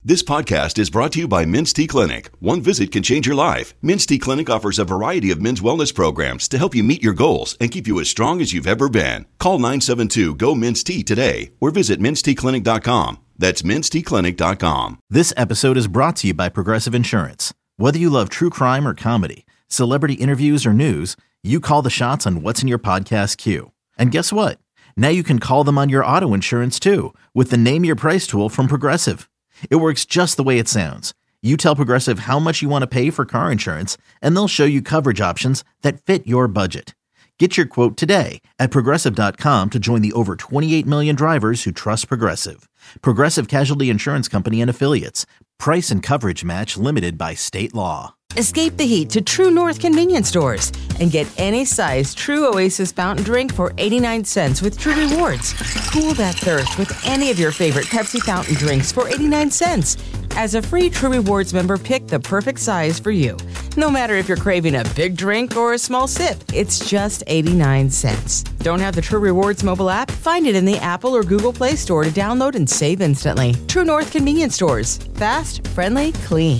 This podcast is brought to you by Men's T Clinic. One visit can change your life. Men's T Clinic offers a variety of men's wellness programs to help you meet your goals and keep you as strong as you've ever been. Call 972-GO-MEN'S-T today or visit menstclinic.com. That's menstclinic.com. This episode is brought to you by Progressive Insurance. Whether you love true crime or comedy, celebrity interviews or news, you call the shots on what's in your podcast queue. And guess what? Now you can call them on your auto insurance too with the Name Your Price tool from Progressive. It works just the way it sounds. You tell Progressive how much you want to pay for car insurance, and they'll show you coverage options that fit your budget. Get your quote today at Progressive.com to join the over 28 million drivers who trust Progressive. Progressive Casualty Insurance Company and Affiliates. Price and coverage match limited by state law. Escape the heat to True North convenience stores and get any size True Oasis fountain drink for 89 cents with True Rewards. Cool that thirst with any of your favorite Pepsi fountain drinks for 89 cents. As a free True Rewards member, pick the perfect size for you. No matter if you're craving a big drink or a small sip, it's just 89 cents. Don't have the True Rewards mobile app? Find it in the Apple or Google Play Store to download and save instantly. True North convenience stores. Fast, friendly, clean.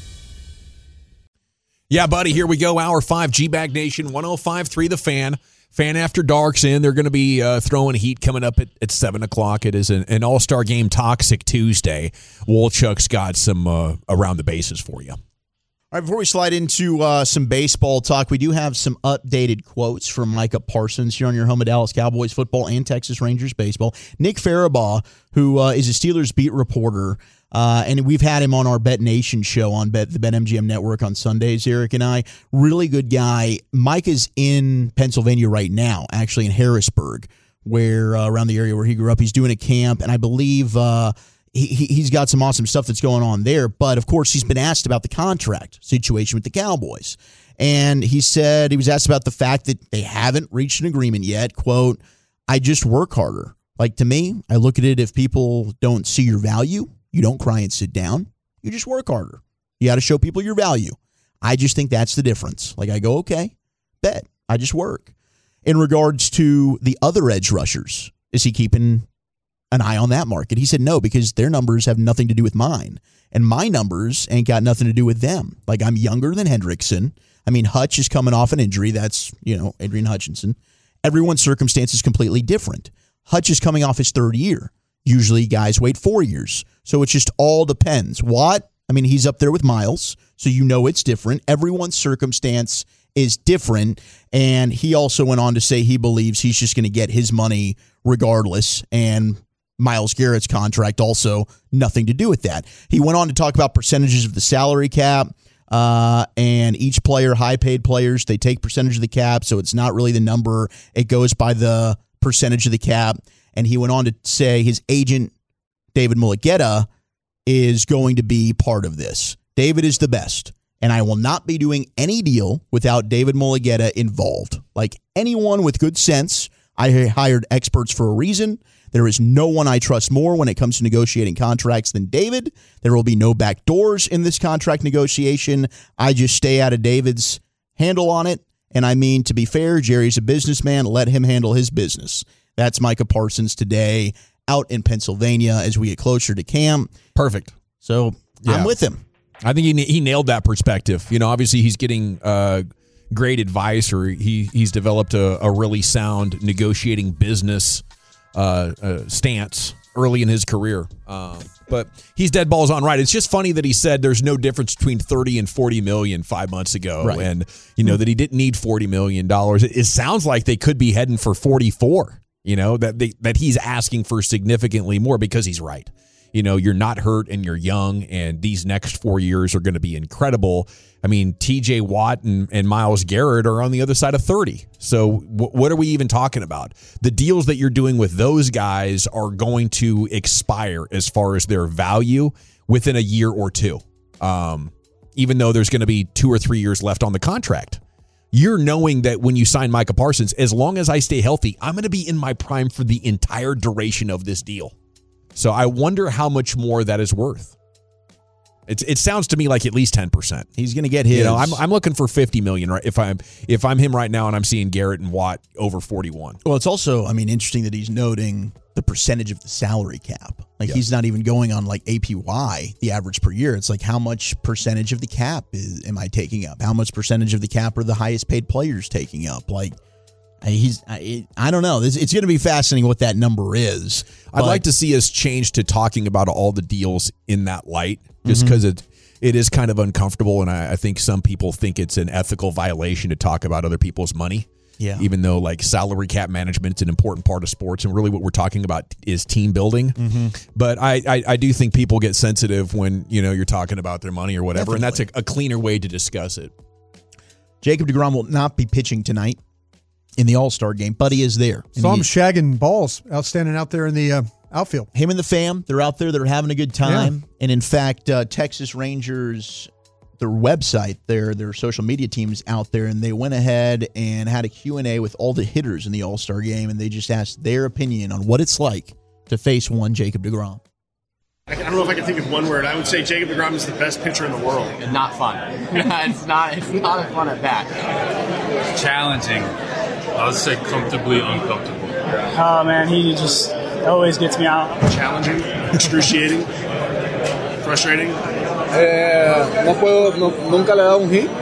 Yeah, buddy, here we go. Hour 5, G-Bag Nation, 105.3 The Fan. Fan After Dark's in. They're going to be throwing heat coming up at 7 o'clock. It is an all-star game Toxic Tuesday. Wolchuk's got some around the bases for you. All right, before we slide into some baseball talk, we do have some updated quotes from Micah Parsons here on your home of Dallas Cowboys football and Texas Rangers baseball. Nick Farabaugh, who is a Steelers beat reporter, and we've had him on our Bet Nation show on the BetMGM network on Sundays, Eric and I. Really good guy. Mike is in Pennsylvania right now, actually in Harrisburg, where around the area where he grew up. He's doing a camp, and I believe he's got some awesome stuff that's going on there. But, of course, he's been asked about the contract situation with the Cowboys. And he said he was asked about the fact that they haven't reached an agreement yet. Quote, I just work harder. Like, to me, I look at it, if people don't see your value, you don't cry and sit down. You just work harder. You got to show people your value. I just think that's the difference. Like, I go, okay, bet. I just work. In regards to the other edge rushers, is he keeping an eye on that market? He said no, because their numbers have nothing to do with mine. And my numbers ain't got nothing to do with them. Like, I'm younger than Hendrickson. I mean, Hutch is coming off an injury. That's, Adrian Hutchinson. Everyone's circumstance is completely different. Hutch is coming off his third year. Usually guys wait 4 years. So it just all depends. Watt, I mean, he's up there with Miles, so it's different. Everyone's circumstance is different. And he also went on to say he believes he's just going to get his money regardless. And Myles Garrett's contract also nothing to do with that. He went on to talk about percentages of the salary cap. And each player, high-paid players, they take percentage of the cap, so it's not really the number. It goes by the percentage of the cap. And he went on to say his agent, David Mulugheta, is going to be part of this. David is the best, and I will not be doing any deal without David Mulugheta involved. Like anyone with good sense, I hired experts for a reason. There is no one I trust more when it comes to negotiating contracts than David. There will be no back doors in this contract negotiation. I just stay out of David's handle on it. And I mean, to be fair, Jerry's a businessman. Let him handle his business. That's Micah Parsons today out in Pennsylvania as we get closer to camp. Perfect. So yeah. I'm with him. I think he nailed that perspective. Obviously he's getting great advice, or he's developed a really sound negotiating business stance early in his career. But he's dead balls on right. It's just funny that he said there's no difference between 30 and 40 million 5 months ago. Right. And, that he didn't need $40 million. It sounds like they could be heading for 44, that he's asking for significantly more because he's right. You're not hurt and you're young, and these next 4 years are going to be incredible. I mean, TJ Watt and Myles Garrett are on the other side of 30. So what are we even talking about? The deals that you're doing with those guys are going to expire as far as their value within a year or two, even though there's going to be 2 or 3 years left on the contract. You're knowing that when you sign Micah Parsons, as long as I stay healthy, I'm going to be in my prime for the entire duration of this deal. So I wonder how much more that is worth. It sounds to me like at least 10%. He's going to get his. You know, I'm looking for $50 million. Right? If I'm him right now, and I'm seeing Garrett and Watt over 41. Well, it's also, interesting that he's noting the percentage of the salary cap. Like he's not even going on like APY, the average per year. It's like how much percentage of the cap am I taking up? How much percentage of the cap are the highest paid players taking up? Like I don't know. It's going to be fascinating what that number is. I'd like to see us change to talking about all the deals in that light, just because it is kind of uncomfortable, and I think some people think it's an ethical violation to talk about other people's money. Yeah. Even though like salary cap management is an important part of sports, and really what we're talking about is team building. But I do think people get sensitive when you're talking about their money or whatever, Definitely. and that's a cleaner way to discuss it. Jacob deGrom will not be pitching tonight in the All-Star game, but he is there. Saw him shagging balls outstanding out there in the outfield. Him and the fam, they're out there. They're having a good time. Yeah. And in fact, Texas Rangers, their website, their social media team's out there, and they went ahead and had a Q&A with all the hitters in the All-Star game, and they just asked their opinion on what it's like to face one Jacob deGrom. I don't know if I can think of one word. I would say Jacob deGrom is the best pitcher in the world. Not fun. It's not a fun at bat. Challenging. I would say comfortably uncomfortable. Oh man, he just always gets me out. Challenging, excruciating, frustrating. Nunca le he dado un hit.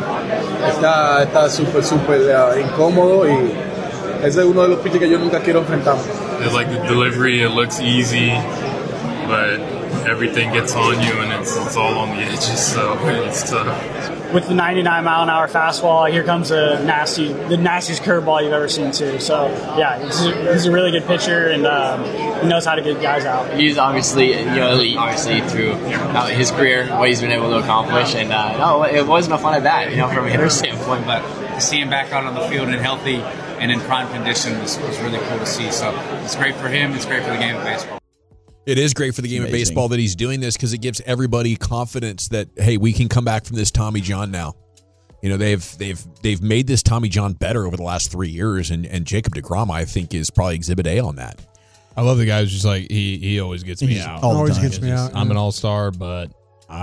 Está súper incómodo y ese es uno de los pitches que yo nunca quiero enfrentar. It's like the delivery, it looks easy, but everything gets on you and it's all on the edges, so it's tough. With the 99-mile-an-hour fastball, here comes the nastiest curveball you've ever seen too. So yeah, he's a really good pitcher, and he knows how to get guys out. He's obviously elite, obviously through his career, what he's been able to accomplish, and it wasn't a fun at bat, from a hitter's standpoint. But to see him back out on the field and healthy and in prime condition was really cool to see. So it's great for him. It's great for the game of baseball. It is great for the game of baseball that he's doing this, because it gives everybody confidence that, hey, we can come back from this Tommy John now. They've made this Tommy John better over the last 3 years, and Jacob deGrom, I think, is probably exhibit A on that. I love the guy who's just like, he always gets me out. Always gets me out. I'm an all-star, but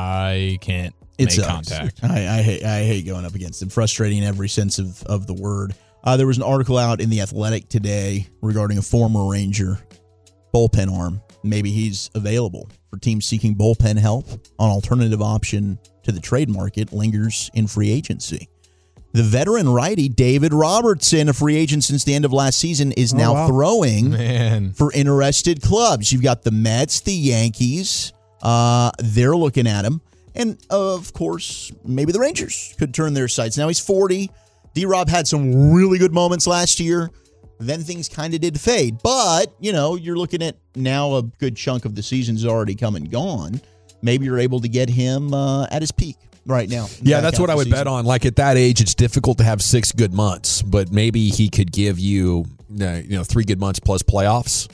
I can't make contact. I hate going up against him. Frustrating in every sense of the word. There was an article out in The Athletic today regarding a former Ranger bullpen arm. Maybe he's available for teams seeking bullpen help. An alternative option to the trade market lingers in free agency. The veteran righty David Robertson, a free agent since the end of last season, is now throwing for interested clubs. You've got the Mets, the Yankees. They're looking at him. And, of course, maybe the Rangers could turn their sights. Now he's 40. D-Rob had some really good moments last year. Then things kind of did fade. But, you're looking at now a good chunk of the season's already come and gone. Maybe you're able to get him at his peak right now. Yeah, that's what I would bet on. Like at that age, it's difficult to have 6 good months, but maybe he could give you, 3 good months plus playoffs.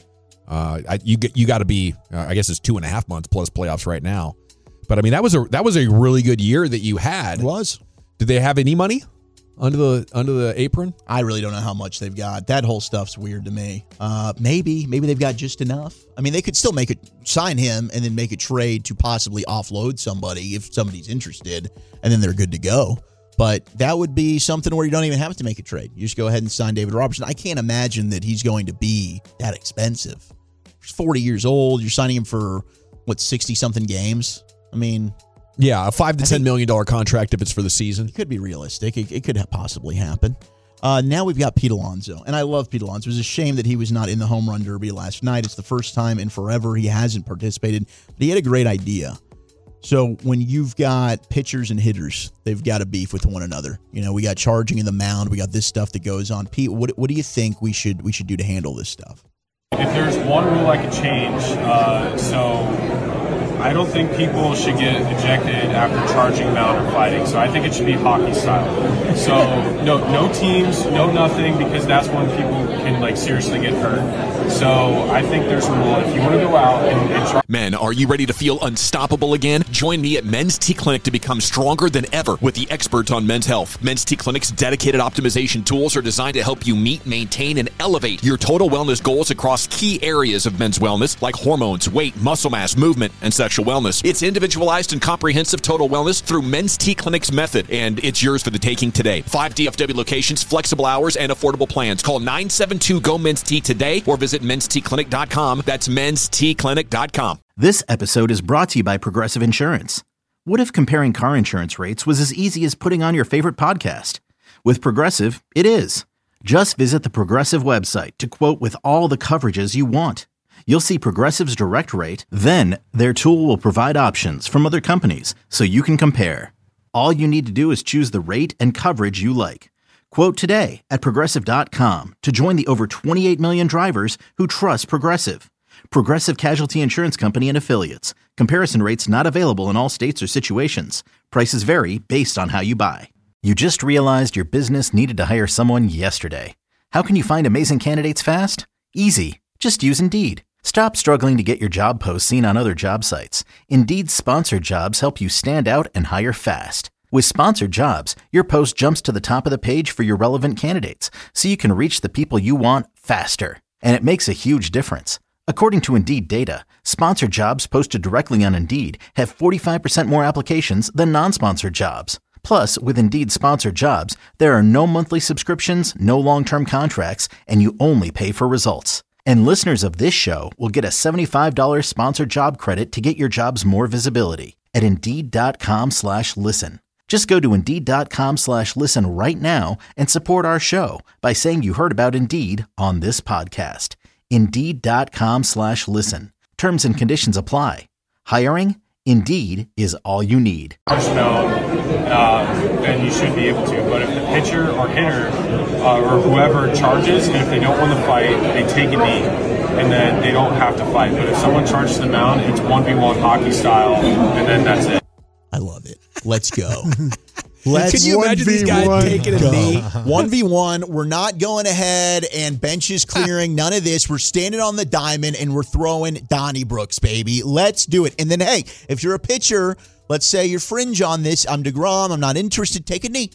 You got to be, I guess it's 2.5 months plus playoffs right now. But I mean, that was a really good year that you had. It was. Did they have any money under the apron? I really don't know how much they've got. That whole stuff's weird to me. Maybe they've got just enough. I mean, they could still sign him and then make a trade to possibly offload somebody if somebody's interested, and then they're good to go. But that would be something where you don't even have to make a trade. You just go ahead and sign David Robertson. I can't imagine that he's going to be that expensive. He's 40 years old. You're signing him for, 60-something games? I mean... Yeah, a $5 to $10 million contract if it's for the season. It could be realistic. It could possibly happen. Now we've got Pete Alonso, and I love Pete Alonso. It was a shame that he was not in the home run derby last night. It's the first time in forever he hasn't participated, but he had a great idea. So when you've got pitchers and hitters, they've got to beef with one another. We got charging in the mound. We got this stuff that goes on. Pete, what do you think we should do to handle this stuff? If there's one rule I could change, I don't think people should get ejected after charging mound or fighting. So I think it should be hockey style. So no teams, no nothing, because that's when people can seriously get hurt. So I think there's a rule. If you want to go out and try. Men, are you ready to feel unstoppable again? Join me at Men's T Clinic to become stronger than ever with the experts on men's health. Men's T Clinic's dedicated optimization tools are designed to help you meet, maintain, and elevate your total wellness goals across key areas of men's wellness like hormones, weight, muscle mass, movement, and sexual sexual wellness. It's individualized and comprehensive total wellness through Men's T Clinic's method, and it's yours for the taking today. 5 DFW locations, flexible hours, and affordable plans. Call 972-GO-MEN'S-T today or visit menstclinic.com. That's menstclinic.com. This episode is brought to you by Progressive Insurance. What if comparing car insurance rates was as easy as putting on your favorite podcast? With Progressive, it is. Just visit the Progressive website to quote with all the coverages you want. You'll see Progressive's direct rate, then their tool will provide options from other companies so you can compare. All you need to do is choose the rate and coverage you like. Quote today at Progressive.com to join the over 28 million drivers who trust Progressive. Progressive Casualty Insurance Company and Affiliates. Comparison rates not available in all states or situations. Prices vary based on how you buy. You just realized your business needed to hire someone yesterday. How can you find amazing candidates fast? Easy. Just use Indeed. Stop struggling to get your job posts seen on other job sites. Indeed's sponsored jobs help you stand out and hire fast. With sponsored jobs, your post jumps to the top of the page for your relevant candidates, so you can reach the people you want faster. And it makes a huge difference. According to Indeed data, sponsored jobs posted directly on Indeed have 45% more applications than non-sponsored jobs. Plus, with Indeed sponsored jobs, there are no monthly subscriptions, no long-term contracts, and you only pay for results. And listeners of this show will get a $75 sponsored job credit to get your jobs more visibility at Indeed.com/listen. Just go to Indeed.com/listen right now and support our show by saying you heard about Indeed on this podcast. Indeed.com/listen. Terms and conditions apply. Hiring? Indeed is all you need. Then you should be able to. But if the pitcher or hitter or whoever charges, and if they don't want to fight, they take a knee, and then they don't have to fight. But if someone charges the mound, it's 1v1 hockey style, and then that's it. I love it. Let's go. Can you imagine these guys taking a knee? 1v1. We're not going ahead and benches clearing. None of this. We're standing on the diamond and we're throwing Donniebrooks, baby. Let's do it. And then, hey, if you're a pitcher, let's say you're fringe on this. I'm DeGrom. I'm not interested. Take a knee.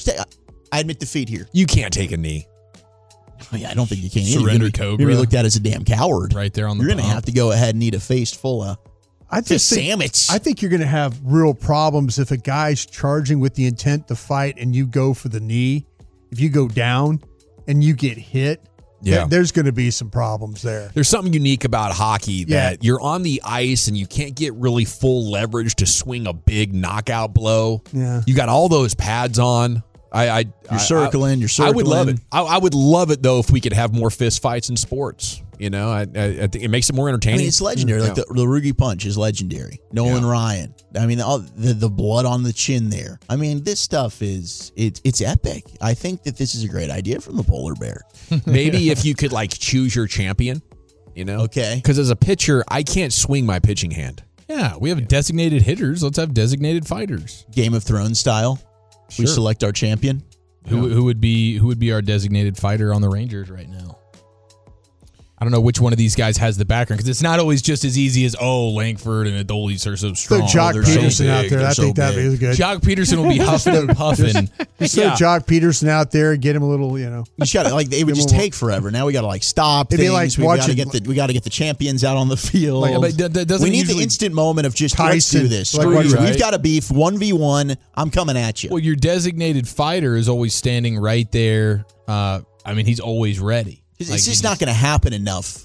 I admit defeat here. You can't take a kney. Oh, yeah, I don't think you can. Surrender Cobra. You're going to be looked at as a damn coward. Right there on the You're going to have to go ahead and eat a face full of sandwich. I think you're going to have real problems if a guy's charging with the intent to fight and you go for the knee. If you go down and you get hit, there's going to be some problems there. There's something unique about hockey that you're on the ice and you can't get really full leverage to swing a big knockout blow. Yeah. You got all those pads on. You're circling. I would love it. I would love it, though, if we could have more fist fights in sports. You know, I think it makes it more entertaining. I mean, it's legendary. Like the Rugi punch is legendary. Nolan Ryan. I mean, the blood on the chin there. I mean, this stuff it's epic. I think that this is a great idea from the polar bear. Maybe if you could choose your champion, Okay. Because as a pitcher, I can't swing my pitching hand. Yeah, we have designated hitters. Let's have designated fighters. Game of Thrones style. Sure. We select our champion. Who would be our designated fighter on the Rangers right now? I don't know which one of these guys has the background because it's not always just as easy as Langford and Adolis are so strong. Throw Jock Peterson out there. I think that'd be good. Jock Peterson will be huffing and puffing. Just throw Jock Peterson out there and get him a little, You got to it would just take forever. Now we got to stop things. We got to get the champions out on the field. We need the instant moment of just let's do this. We've got a beef 1v1. I'm coming at you. Well, your designated fighter is always standing right there. He's always ready. It's just not going to happen enough.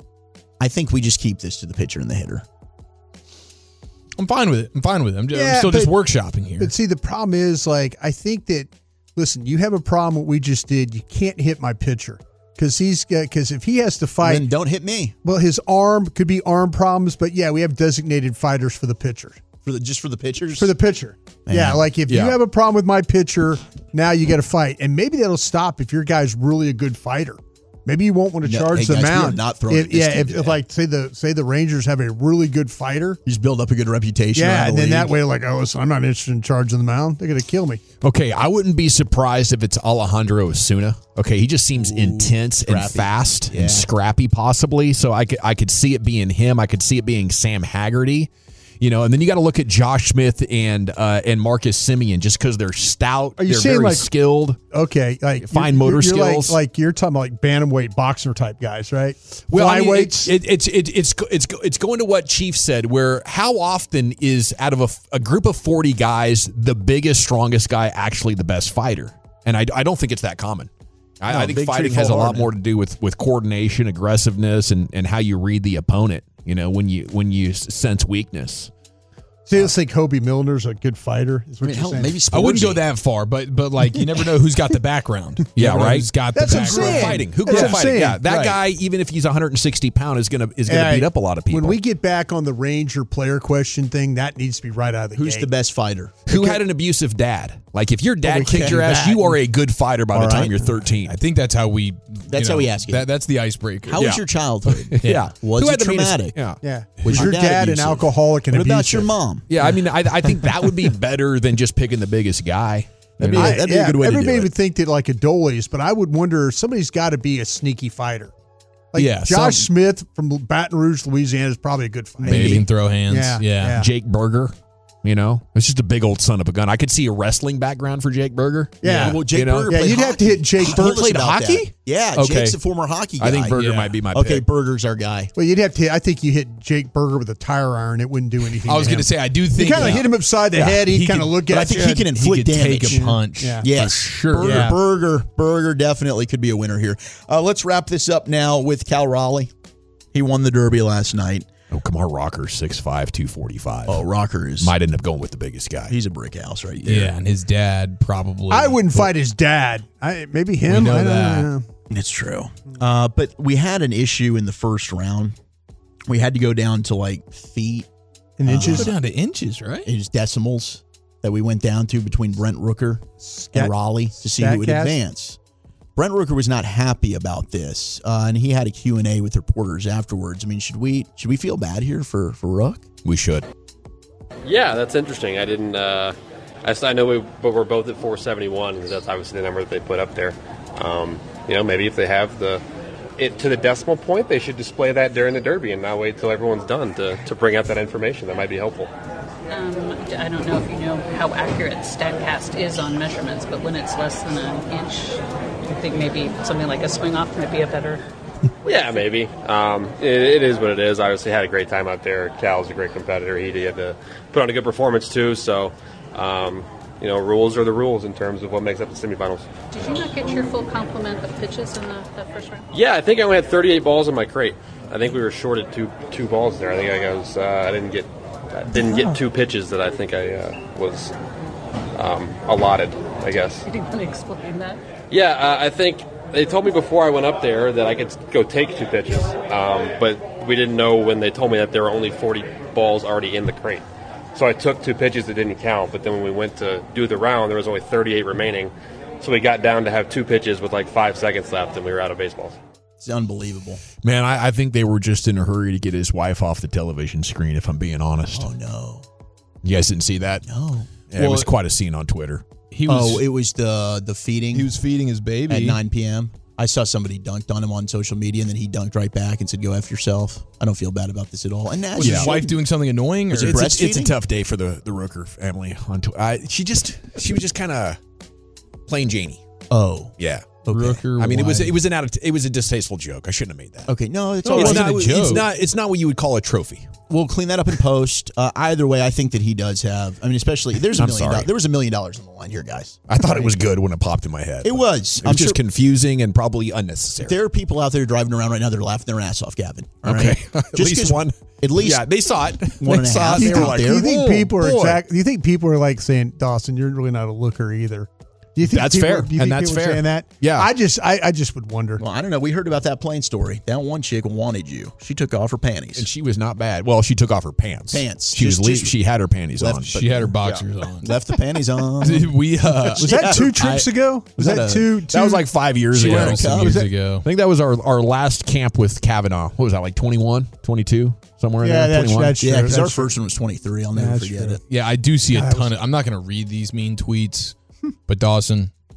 I think we just keep this to the pitcher and the hitter. I'm fine with it. I'm still just workshopping here. But see, the problem is, I think that, listen, you have a problem with what we just did. You can't hit my pitcher because if he has to fight. Then don't hit me. Well, his arm could be arm problems, but we have designated fighters for the pitcher. Just for the pitchers? For the pitcher. Man. Yeah, if you have a problem with my pitcher, now you got to fight. And maybe that'll stop if your guy's really a good fighter. Maybe you won't want to charge the mound. Not throwing say the Rangers have a really good fighter, you just build up a good reputation. Yeah, and then that way, listen, I'm not interested in charging the mound. They're going to kill me. Okay, I wouldn't be surprised if it's Alejandro Osuna. Okay, he just seems intense and fast and scrappy, possibly. So I could see it being him. I could see it being Sam Haggerty. And then you got to look at Josh Smith and Marcus Simeon just because they're stout. Are you they're saying very like skilled? Okay, like fine motor skills. Like you're talking about like bantamweight boxer type guys, right? Well, flyweights. It's going to what Chief said. Where how often is out of a group of 40 guys the biggest, strongest guy actually the best fighter? And I don't think it's that common. I think fighting has a lot more to do with coordination, aggressiveness, and how you read the opponent. When you sense weakness. See, let's say Kobe Milner's a good fighter. Is what you're saying. Maybe I wouldn't go that far, but like you never know who's got the background. Yeah, right. Who's got That's the what I'm background? saying. Fighting. Who That's goes what I'm fighting? saying. Yeah, that Right. guy, even if he's 160 pounds, is gonna beat up a lot of people. When we get back on the Ranger player question thing, that needs to be right out of the Who's gate. the best fighter? Who had an abusive dad? Like if your dad we kicked can't your do ass, that. you are a good fighter by the time you're 13. I think that's how we. That's how we ask it. That's the icebreaker. How was your childhood? Yeah. Was Who it had the meanest- traumatic? Yeah. Yeah. Was your dad an abusive? alcoholic and What about abusive? your mom? Yeah, I mean, I think that would be better than just picking the biggest guy. That'd be a good way to do everybody it. would think that like Adolis, but I would wonder somebody's got to be a sneaky fighter. Like Josh Smith from Baton Rouge, Louisiana is probably a good fighter. Maybe he can throw hands. Yeah. Jake Berger. It's just a big old son of a gun. I could see a wrestling background for Jake Berger. Yeah. Well, Jake Berger played you'd have to hit Jake He Berger. played hockey? That. Yeah, Okay. Jake's a former hockey guy. I think Berger might be my Okay, pick. Berger's our guy. Well, you'd have to. I think you hit Jake Berger with a tire iron. It wouldn't do anything. I was going to say, I do think you kind of hit him upside the head. He'd kind of look at But I think you. he can inflict damage. take a punch. Yeah. Yes, sure. Berger definitely could be a winner here. Let's wrap this up now with Cal Raleigh. He won the Derby last night. Oh, Kamar Rocker's 6'5", 245. Oh, Rocker is might end up going with the biggest guy. He's a brick house right there. Yeah, and his dad probably. I wouldn't fight his dad. Maybe him. We know I don't that. know. It's true. But we had an issue in the first round. We had to go down to like feet. And inches? Go down to inches, right? It was decimals that we went down to between Brent Rooker and Raleigh to see who would Statcast? advance. Brent Rooker was not happy about this, and he had a Q&A with reporters afterwards. I mean, should we feel bad here for Rook? We should. Yeah, that's interesting. I didn't. I know but we're both at 471 because that's obviously the number that they put up there. Maybe if they have it to the decimal point, they should display that during the Derby and not wait till everyone's done to bring out that information. That might be helpful. I don't know if you know how accurate StatCast is on measurements, but when it's less than an inch, I think maybe something like a swing off might be a better. Yeah, maybe. It is what it is. Obviously, had a great time out there. Cal's a great competitor. He had to put on a good performance too. So, rules are the rules in terms of what makes up the semifinals. Did you not get your full complement of pitches in that first round? Yeah, I think I only had 38 balls in my crate. I think we were shorted two balls there. I think I didn't get two pitches that I think I was allotted, I guess. You didn't want to explain that? Yeah, I think they told me before I went up there that I could go take two pitches, but we didn't know when they told me that there were only 40 balls already in the crate. So I took two pitches that didn't count, but then when we went to do the round, there was only 38 remaining. So we got down to have two pitches with like 5 seconds left, and we were out of baseballs. It's unbelievable. Man, I think they were just in a hurry to get his wife off the television screen, if I'm being honest. Oh, no. You guys didn't see that? No. Yeah, it was quite a scene on Twitter. It was the feeding. He was feeding his baby at 9 p.m. I saw somebody dunked on him on social media, and then he dunked right back and said, "Go F yourself." I don't feel bad about this at all. And was his wife doing something annoying? Or? It's a tough day for the Rooker family. She was just kind of plain Janie. Oh, yeah. Okay. Rooker, I mean, wife. it was a distasteful joke. I shouldn't have made that. Okay, no, it's No, all it's right. not. It's not what you would call a trophy. We'll clean that up in post. Either way, I think that he does have. I mean, especially there was $1 million on the line here, guys. I thought it was good when it popped in my head. It was. It was just confusing and probably unnecessary. There are people out there driving around right now. They're laughing their ass off, Gavin. All Okay. right? At least one. At least, yeah, they saw it. One and a half. They were like, Do you think "Oh, people are boy." Do you think people are like saying, Dawson, you're really not a looker either? Do you think That's people, fair, Do you and think that's people are fair. saying that? Yeah. I just would wonder. Well, I don't know. We heard about that plane story. That one chick wanted you. She took off her panties. And she was not bad. Well, she took off her pants. She had her panties on. She had her boxers on. Left the panties on. Was that 2 trips ago? Was that two? That was like 5 years ago. ago. I think that was our last camp with Kavanaugh. What was that, like 21, 22? Somewhere in Yeah, there? that's 21? true. Yeah, because our That's true. first one was 23. I'll never That's forget true. it. Yeah, I do see a ton of. I'm not going to read these mean tweets, but Dawson,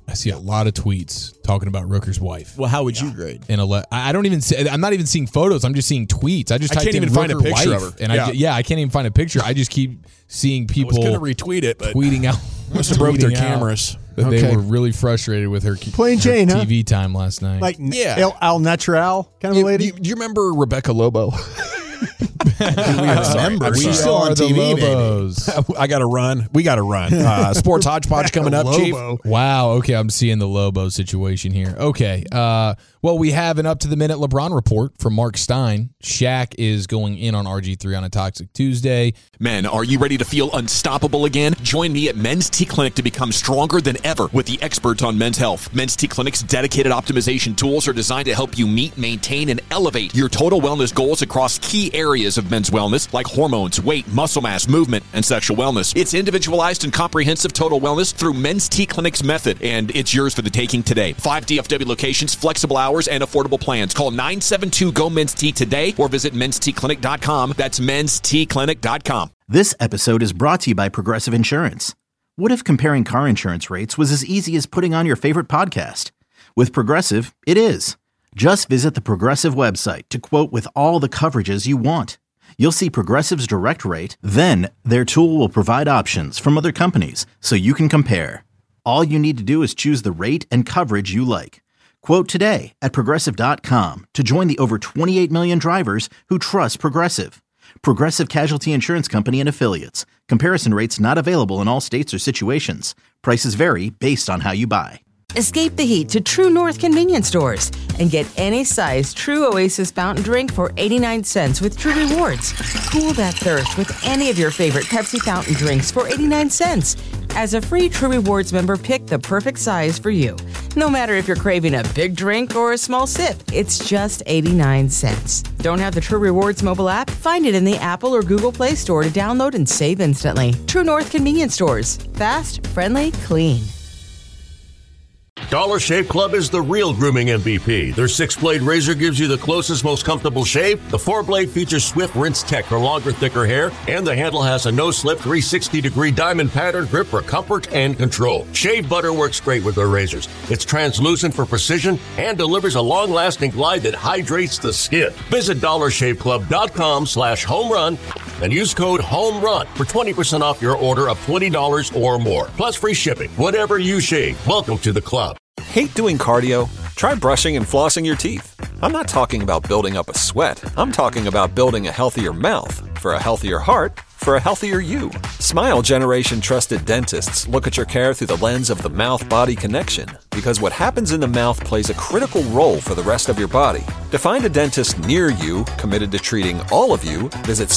I see a lot of tweets talking about Rooker's wife. Well, how would you grade? I don't even see. I'm not even seeing photos. I'm just seeing tweets. I can't even find a picture of her. And I can't even find a picture. I just keep seeing people. I was going to retweet it, but tweeting out. Must have broke their cameras. That they were really frustrated with her Plain Jane, TV time last night. Like Al Natural kind of lady. Do you remember Rebecca Lobo? She's still on TV, baby. I got to run. We got to run. Sports Hodgepodge coming up, Chief. Wow. Okay, I'm seeing the Lobo situation here. Okay. Well, we have an up-to-the-minute LeBron report from Mark Stein. Shaq is going in on RG3 on a Toxic Tuesday. Men, are you ready to feel unstoppable again? Join me at Men's T Clinic to become stronger than ever with the experts on men's health. Men's T Clinic's dedicated optimization tools are designed to help you meet, maintain, and elevate your total wellness goals across key areas of men's wellness like hormones, weight, muscle mass, movement, and sexual wellness. It's individualized and comprehensive total wellness through Men's T Clinic's method, and it's yours for the taking today. 5 DFW locations, flexible hours, and affordable plans. Call 972-GO-MEN'S-T today or visit menstclinic.com. That's menstclinic.com. This episode is brought to you by Progressive Insurance. What if comparing car insurance rates was as easy as putting on your favorite podcast? With Progressive, it is. Just visit the Progressive website to quote with all the coverages you want. You'll see Progressive's direct rate, then their tool will provide options from other companies so you can compare. All you need to do is choose the rate and coverage you like. Quote today at Progressive.com to join the over 28 million drivers who trust Progressive. Progressive Casualty Insurance Company and Affiliates. Comparison rates not available in all states or situations. Prices vary based on how you buy. Escape the heat to True North convenience stores and get any size True Oasis fountain drink for 89 cents with True Rewards. Cool that thirst with any of your favorite Pepsi fountain drinks for 89 cents. As a free True Rewards member, pick the perfect size for you. No matter if you're craving a big drink or a small sip, it's just 89 cents. Don't have the True Rewards mobile app? Find it in the Apple or Google Play Store to download and save instantly. True North convenience stores. Fast, friendly, clean. Dollar Shave Club is the real grooming MVP. Their 6-blade razor gives you the closest, most comfortable shave. The 4-blade features swift rinse tech for longer, thicker hair, and the handle has a no-slip 360-degree diamond pattern grip for comfort and control. Shave butter works great with their razors. It's translucent for precision and delivers a long-lasting glide that hydrates the skin. Visit DollarShaveClub.com/homerun and use code HOMERUN for 20% off your order of $20 or more. Plus free shipping. Whatever you shave, welcome to the club. Hate doing cardio? Try brushing and flossing your teeth. I'm not talking about building up a sweat. I'm talking about building a healthier mouth. For a healthier heart, for a healthier you. Smile Generation trusted dentists look at your care through the lens of the mouth-body connection, because what happens in the mouth plays a critical role for the rest of your body. To find a dentist near you committed to treating all of you, visit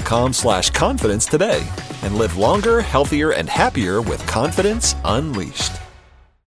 smilegeneration.com/confidence today and live longer, healthier, and happier with confidence unleashed.